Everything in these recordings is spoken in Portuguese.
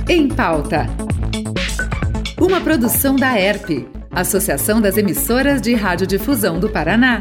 Em Pauta. Uma produção da ERP, Associação das Emissoras de Radiodifusão do Paraná.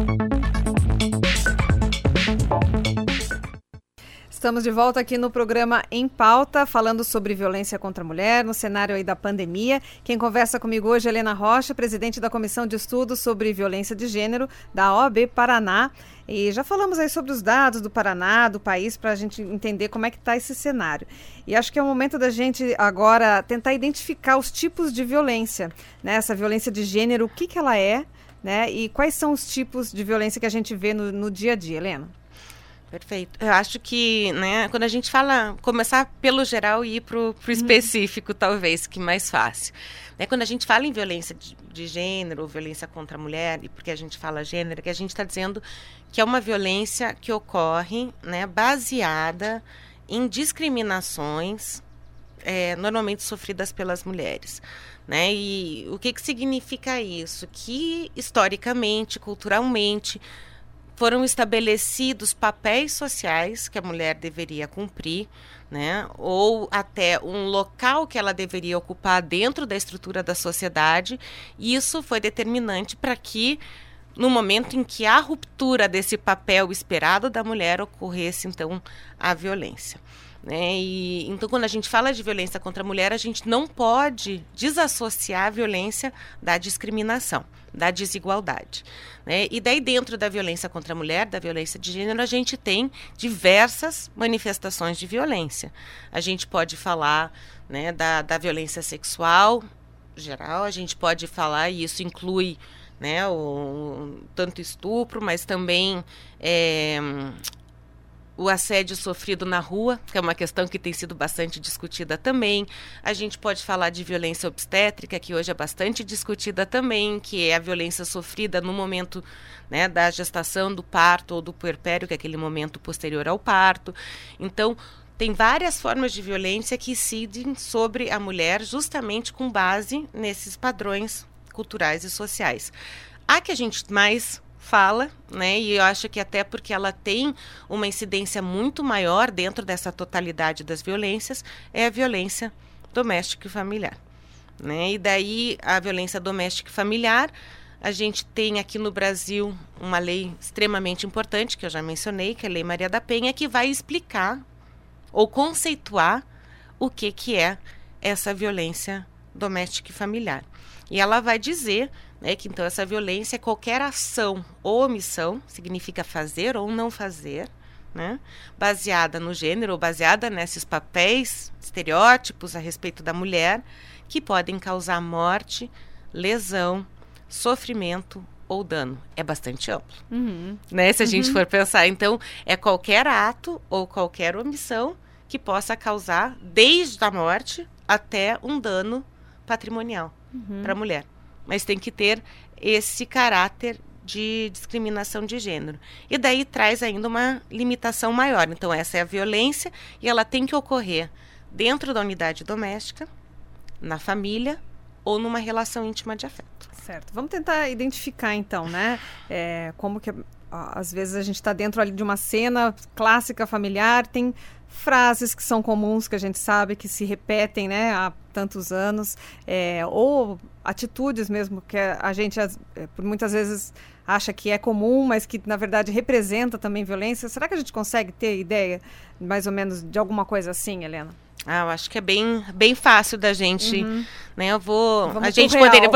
Estamos de volta aqui no programa Em Pauta, falando sobre violência contra a mulher, no cenário aí da pandemia. Quem conversa comigo hoje é Helena Rocha, presidente da Comissão de Estudos sobre Violência de Gênero da OAB Paraná. E já falamos aí sobre os dados do Paraná, do país, para a gente entender como é que está esse cenário. E acho que é o momento da gente agora tentar identificar os tipos de violência, né? Essa violência de gênero, o que ela é, né? E quais são os tipos de violência que a gente vê no dia a dia, Helena? Perfeito. Eu acho que, né, quando a gente fala, começar pelo geral e ir para o específico, talvez, que mais fácil. Né, quando a gente fala em violência de gênero, ou violência contra a mulher, e porque a gente fala gênero, que a gente está dizendo que é uma violência que ocorre, né, baseada em discriminações, normalmente sofridas pelas mulheres. Né? E o que significa isso? Que, historicamente, culturalmente, foram estabelecidos papéis sociais que a mulher deveria cumprir, né? Ou até um local que ela deveria ocupar dentro da estrutura da sociedade. E isso foi determinante para que, no momento em que a ruptura desse papel esperado da mulher, ocorresse, então, a violência. Né? E, então, quando a gente fala de violência contra a mulher, a gente não pode desassociar a violência da discriminação, da desigualdade. Né? E daí, dentro da violência contra a mulher, da violência de gênero, a gente tem diversas manifestações de violência. A gente pode falar, né, da violência sexual geral, a gente pode falar, e isso inclui, né, tanto estupro, mas também o assédio sofrido na rua, que é uma questão que tem sido bastante discutida também. A gente pode falar de violência obstétrica, que hoje é bastante discutida também, que é a violência sofrida no momento, né, da gestação, do parto ou do puerpério, que é aquele momento posterior ao parto. Então, tem várias formas de violência que incidem sobre a mulher justamente com base nesses padrões culturais e sociais. A que a gente mais fala, né, e eu acho que até porque ela tem uma incidência muito maior dentro dessa totalidade das violências, é a violência doméstica e familiar. Né? E daí a violência doméstica e familiar, a gente tem aqui no Brasil uma lei extremamente importante, que eu já mencionei, que é a Lei Maria da Penha, que vai explicar ou conceituar o que é essa violência doméstica e familiar. E ela vai dizer, né, que então essa violência é qualquer ação ou omissão, significa fazer ou não fazer, né, baseada no gênero ou baseada nesses papéis, estereótipos a respeito da mulher, que podem causar morte, lesão, sofrimento ou dano. É bastante amplo. Né, se a gente for pensar. Então, é qualquer ato ou qualquer omissão que possa causar, desde a morte até um dano patrimonial para a mulher. Mas tem que ter esse caráter de discriminação de gênero. E daí traz ainda uma limitação maior. Então, essa é a violência e ela tem que ocorrer dentro da unidade doméstica, na família ou numa relação íntima de afeto. Certo. Vamos tentar identificar, então, né? Como que, às vezes, a gente está dentro ali de uma cena clássica familiar, tem frases que são comuns, que a gente sabe que se repetem, né, há tantos anos, ou atitudes mesmo que a gente por muitas vezes acha que é comum, mas que na verdade representa também violência. Será que a gente consegue ter ideia mais ou menos de alguma coisa assim, Helena? Eu acho que é bem fácil da gente, né? Vamos a gente poderia,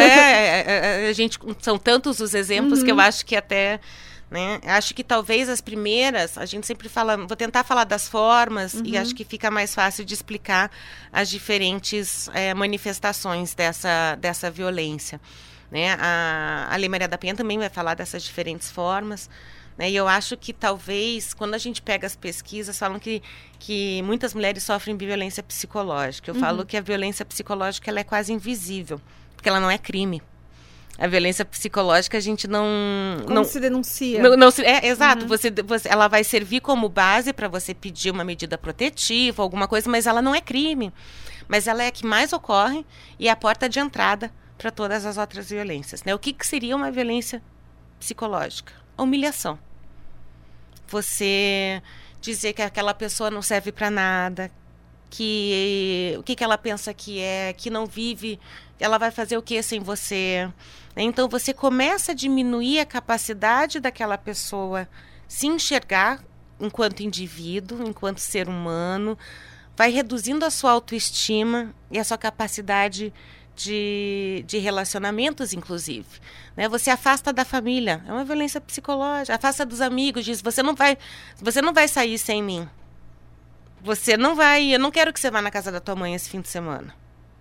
a gente são tantos os exemplos que eu acho que até, né? Acho que talvez as primeiras, a gente sempre fala, vou tentar falar das formas e acho que fica mais fácil de explicar as diferentes manifestações dessa violência. Né? A Lei Maria da Penha também vai falar dessas diferentes formas. Né? E eu acho que talvez, quando a gente pega as pesquisas, falam que muitas mulheres sofrem violência psicológica. Eu falo que a violência psicológica ela é quase invisível, porque ela não é crime. A violência psicológica a gente não se denuncia. Exato. Ela vai servir como base para você pedir uma medida protetiva, alguma coisa, mas ela não é crime. Mas ela é a que mais ocorre e é a porta de entrada para todas as outras violências. Né? O que seria uma violência psicológica? A humilhação. Você dizer que aquela pessoa não serve para nada, o que ela pensa que não vive, ela vai fazer o que sem você? Então você começa a diminuir a capacidade daquela pessoa se enxergar enquanto indivíduo, enquanto ser humano, vai reduzindo a sua autoestima e a sua capacidade de relacionamentos, inclusive. Né? Você afasta da família, é uma violência psicológica, afasta dos amigos, diz, você não vai sair sem mim. Você não vai, eu não quero que você vá na casa da tua mãe esse fim de semana.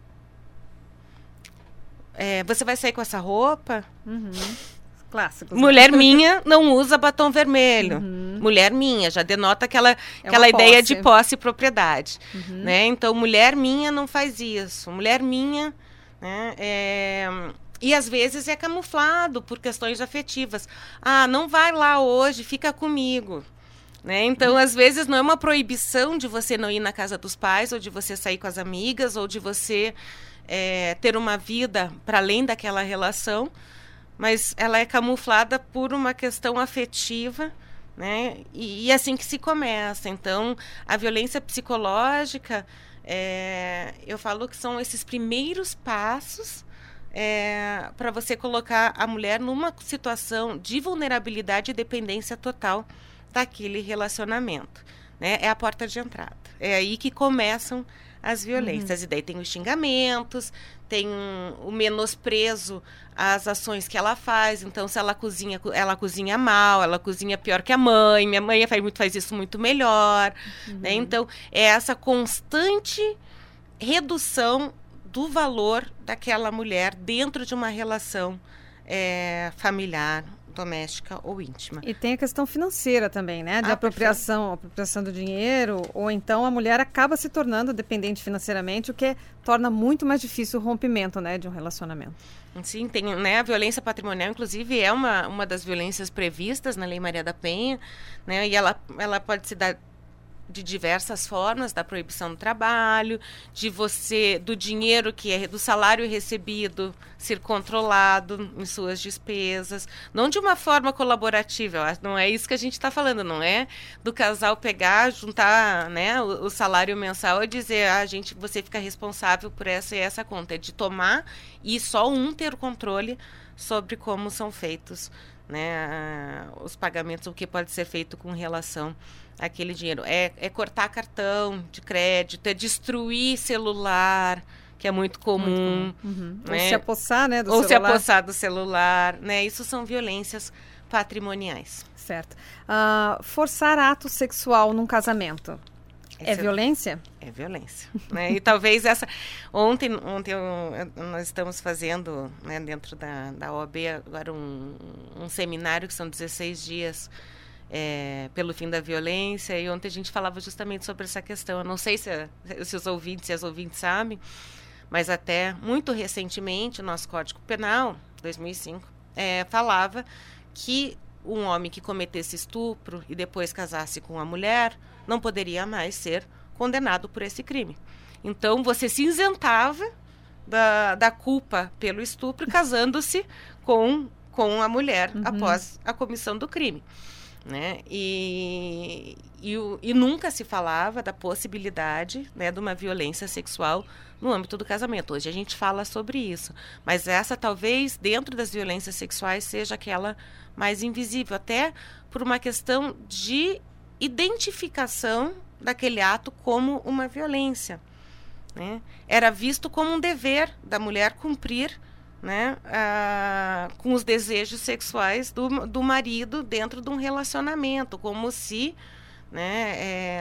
Você vai sair com essa roupa? Clássicos. Mulher minha não usa batom vermelho. Mulher minha, já denota aquela ideia de posse e propriedade. Né? Então, mulher minha não faz isso. Mulher minha... Né? E às vezes é camuflado por questões afetivas. Não vai lá hoje, fica comigo. Né? Então, às vezes, não é uma proibição de você não ir na casa dos pais, ou de você sair com as amigas, ou de você ter uma vida para além daquela relação, mas ela é camuflada por uma questão afetiva, né? E assim que se começa. Então, a violência psicológica, eu falo que são esses primeiros passos para você colocar a mulher numa situação de vulnerabilidade e dependência total daquele relacionamento. Né? É a porta de entrada. É aí que começam as violências. E daí tem os xingamentos, tem o menosprezo às ações que ela faz. Então, se ela cozinha mal, ela cozinha pior que a mãe. Minha mãe faz isso muito melhor. Né? Então, é essa constante redução do valor daquela mulher dentro de uma relação familiar, doméstica ou íntima. E tem a questão financeira também, né? De apropriação do dinheiro, ou então a mulher acaba se tornando dependente financeiramente, o que torna muito mais difícil o rompimento, né, de um relacionamento. Sim, tem, né, a violência patrimonial, inclusive, é uma das violências previstas na Lei Maria da Penha, né, e ela pode se dar de diversas formas, da proibição do trabalho, do dinheiro do salário recebido ser controlado em suas despesas, não de uma forma colaborativa, não é isso que a gente está falando, não é do casal pegar, juntar, né, o salário mensal e dizer, você fica responsável por essa e essa conta, é de tomar e só um ter o controle sobre como são feitos, né, os pagamentos, o que pode ser feito com relação àquele dinheiro. É cortar cartão de crédito, é destruir celular, que é muito comum. Né? Ou se apossar, né, do celular. Ou se apossar do celular. Né? Isso são violências patrimoniais. Certo. Forçar ato sexual num casamento. É violência? É violência. Né? E talvez Ontem nós estamos fazendo, né, dentro da OAB, agora um seminário que são 16 dias pelo fim da violência. E ontem a gente falava justamente sobre essa questão. Eu não sei se os ouvintes e as ouvintes sabem, mas até muito recentemente o nosso Código Penal, 2005, falava que um homem que cometesse estupro e depois casasse com uma mulher não poderia mais ser condenado por esse crime. Então, você se isentava da culpa pelo estupro casando-se com a mulher após a comissão do crime. Né? E nunca se falava da possibilidade, né, de uma violência sexual no âmbito do casamento. Hoje a gente fala sobre isso, mas essa talvez dentro das violências sexuais seja aquela mais invisível, até por uma questão de identificação daquele ato como uma violência. Né? Era visto como um dever da mulher cumprir, né, com os desejos sexuais do marido dentro de um relacionamento, como se, né,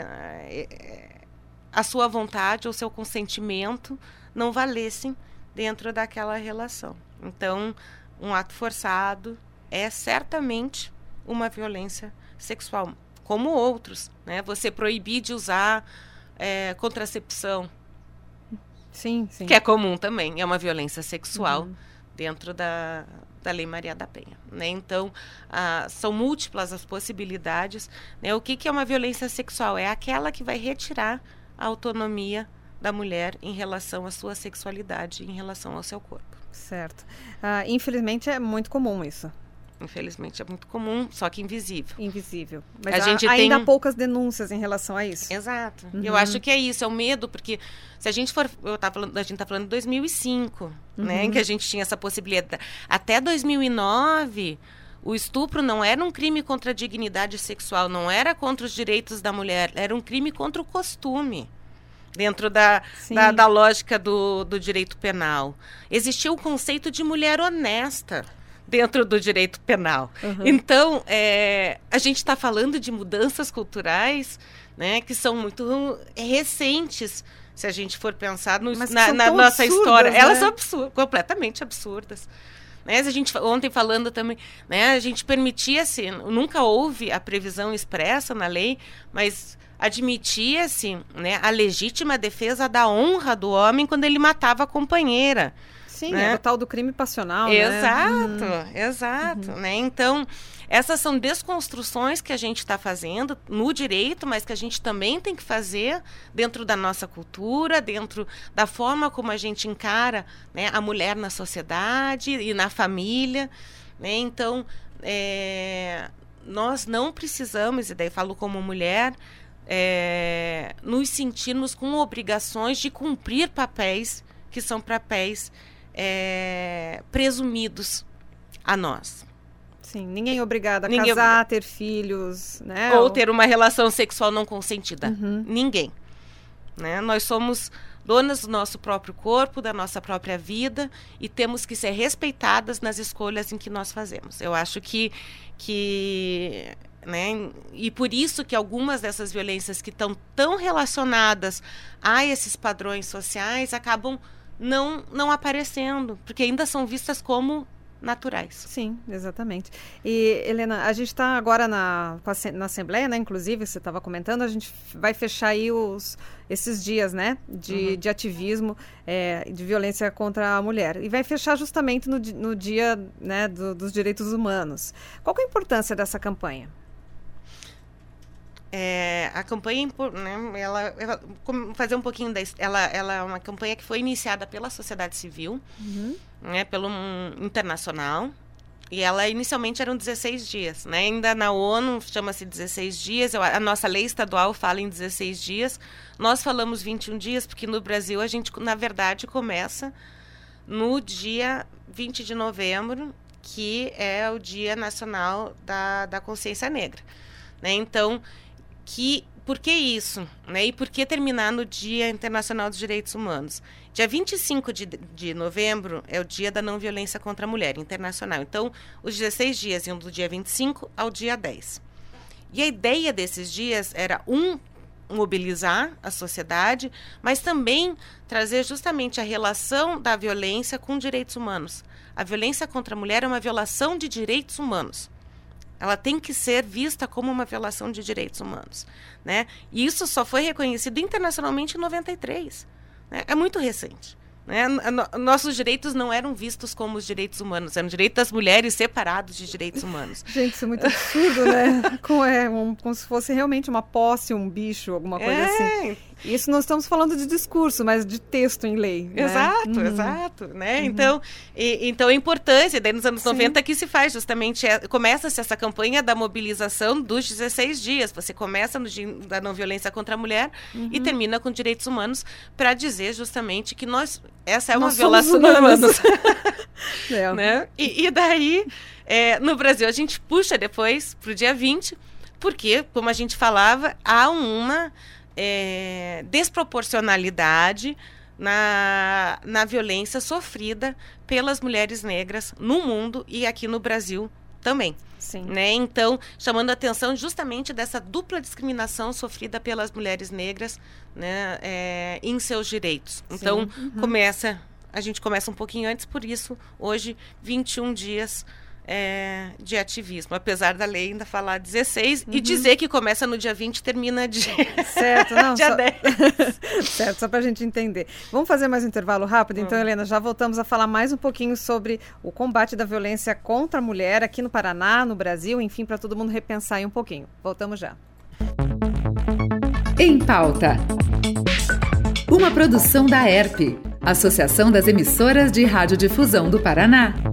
a sua vontade ou seu consentimento não valessem dentro daquela relação. Então, um ato forçado é certamente uma violência sexual, como outros. Né? Você proibir de usar contracepção, sim, sim, que é comum também, é uma violência sexual dentro da Lei Maria da Penha. Né? Então, são múltiplas as possibilidades. Né? O que é uma violência sexual? É aquela que vai retirar a autonomia da mulher em relação à sua sexualidade, em relação ao seu corpo. Certo. Infelizmente é muito comum isso. Infelizmente é muito comum, só que invisível. Invisível. Mas ainda há poucas denúncias em relação a isso. Exato. Eu acho que é isso, é o medo, porque se a gente for... a gente está falando de 2005, né, em que a gente tinha essa possibilidade. Até 2009, o estupro não era um crime contra a dignidade sexual, não era contra os direitos da mulher, era um crime contra o costume. Dentro da lógica do direito penal. Existia o conceito de mulher honesta dentro do direito penal. Então, a gente está falando de mudanças culturais, né, que são muito recentes, se a gente for pensar na nossa história. Né? Elas são completamente absurdas. Né? A gente, ontem falando também, né, a gente permitia-se, nunca houve a previsão expressa na lei, mas admitia-se, né, a legítima defesa da honra do homem quando ele matava a companheira. Sim, né? É o tal do crime passional. Exato. Né? Então, essas são desconstruções que a gente está fazendo no direito, mas que a gente também tem que fazer dentro da nossa cultura, dentro da forma como a gente encara, né, a mulher na sociedade e na família. Né? Então, nós não precisamos, e daí falo como mulher, nos sentirmos com obrigações de cumprir papéis que são papéis presumidos a nós. Sim, ninguém é obrigado a casar, ter filhos, né? Ou ter uma relação sexual não consentida. Ninguém. Né? Nós somos donas do nosso próprio corpo, da nossa própria vida, e temos que ser respeitadas nas escolhas em que nós fazemos. Eu acho que né? E por isso que algumas dessas violências que estão tão relacionadas a esses padrões sociais acabam não aparecendo, porque ainda são vistas como naturais. Sim, exatamente. E, Helena, a gente está agora na Assembleia, né? Inclusive, você estava comentando, a gente vai fechar aí esses dias, né? De ativismo, de violência contra a mulher. E vai fechar justamente no dia, né, dos direitos humanos. Qual que é a importância dessa campanha? A campanha, né, ela fazer um pouquinho ela é uma campanha que foi iniciada pela sociedade civil, né, pelo internacional, e ela inicialmente eram 16 dias, né, ainda na ONU chama-se 16 dias, a nossa lei estadual fala em 16 dias, nós falamos 21 dias, porque no Brasil a gente, na verdade, começa no dia 20 de novembro, que é o Dia Nacional da Consciência Negra, né, então... Por que isso? Né? E por que terminar no Dia Internacional dos Direitos Humanos? Dia 25 de novembro é o Dia da Não Violência contra a Mulher, internacional. Então, os 16 dias iam do dia 25 ao dia 10. E a ideia desses dias era, mobilizar a sociedade, mas também trazer justamente a relação da violência com direitos humanos. A violência contra a mulher é uma violação de direitos humanos. Ela tem que ser vista como uma violação de direitos humanos, né? E isso só foi reconhecido internacionalmente em 93. Né? É muito recente. Né? Nossos direitos não eram vistos como os direitos humanos, eram direitos das mulheres separados de direitos humanos. Gente, isso é muito absurdo, né? Como se fosse realmente uma posse, um bicho, alguma coisa assim. Isso não estamos falando de discurso, mas de texto em lei. Né? Exato. Né? Então a importância, daí nos anos 90 que se faz justamente, começa-se essa campanha da mobilização dos 16 dias. Você começa no dia da não violência contra a mulher e termina com direitos humanos para dizer justamente que essa é uma violação dos humanos. Né? E daí, no Brasil, a gente puxa depois para o dia 20, porque, como a gente falava, há uma desproporcionalidade na violência sofrida pelas mulheres negras no mundo e aqui no Brasil também. Sim. Né? Então, chamando a atenção justamente dessa dupla discriminação sofrida pelas mulheres negras, né, em seus direitos. Então, a gente começa um pouquinho antes, por isso, hoje, 21 dias de ativismo, apesar da lei ainda falar 16 e dizer que começa no dia 20 e termina dia 10. Certo, só para a gente entender. Vamos fazer mais um intervalo rápido? Então, Helena, já voltamos a falar mais um pouquinho sobre o combate da violência contra a mulher aqui no Paraná, no Brasil, enfim, para todo mundo repensar aí um pouquinho. Voltamos já. Em Pauta. Uma produção da ERP, Associação das Emissoras de Radiodifusão do Paraná.